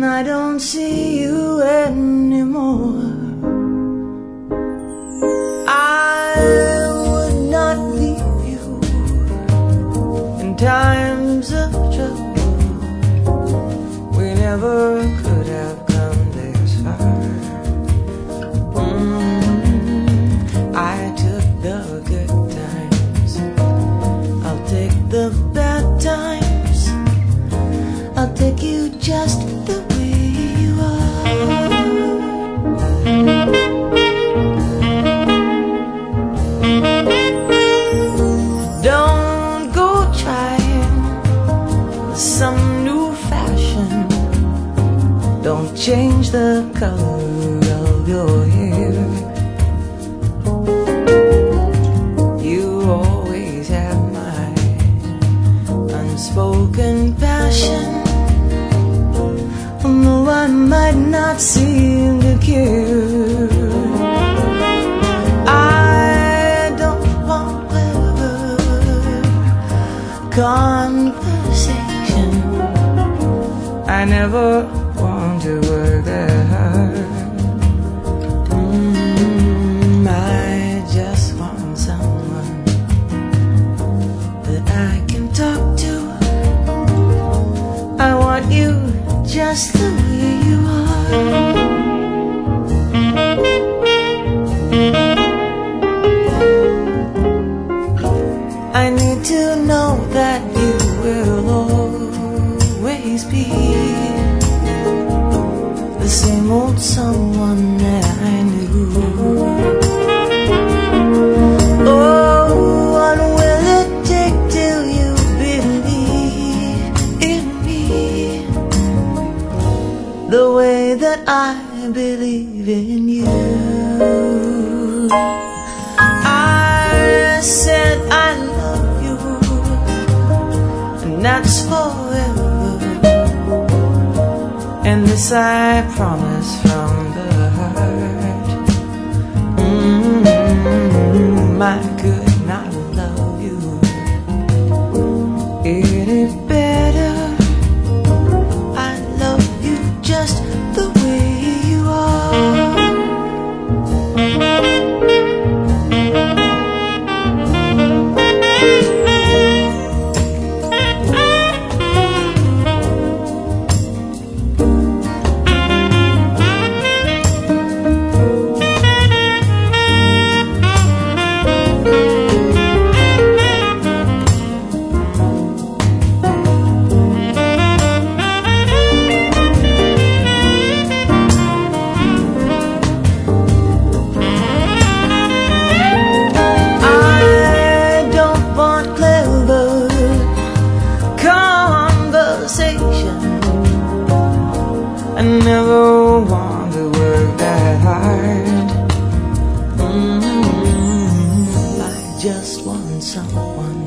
I don't see you anymore. I would not leave you in times of trouble. We never could have come this far. I took the good times, I'll take the bad times. I'll take you just the way you are. Don't go trying some new fashion. Don't change the color of your hair. You always have my unspoken passion, although I might not seem to care. I don't want clever conversation. I never want to work that hard. I just want someone that I can talk to. I want you just the way you are. I need to know that you will always be the same old someone that I knew. Oh, what will it take till you believe in me the way that I believe in you? I said I love you, and that's forever, and this I promise from the heart. I could not love you any better. I love you just the way you are. I never want to work that hard. I just want someone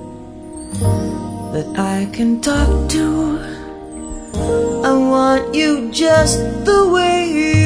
that I can talk to. I want you just the way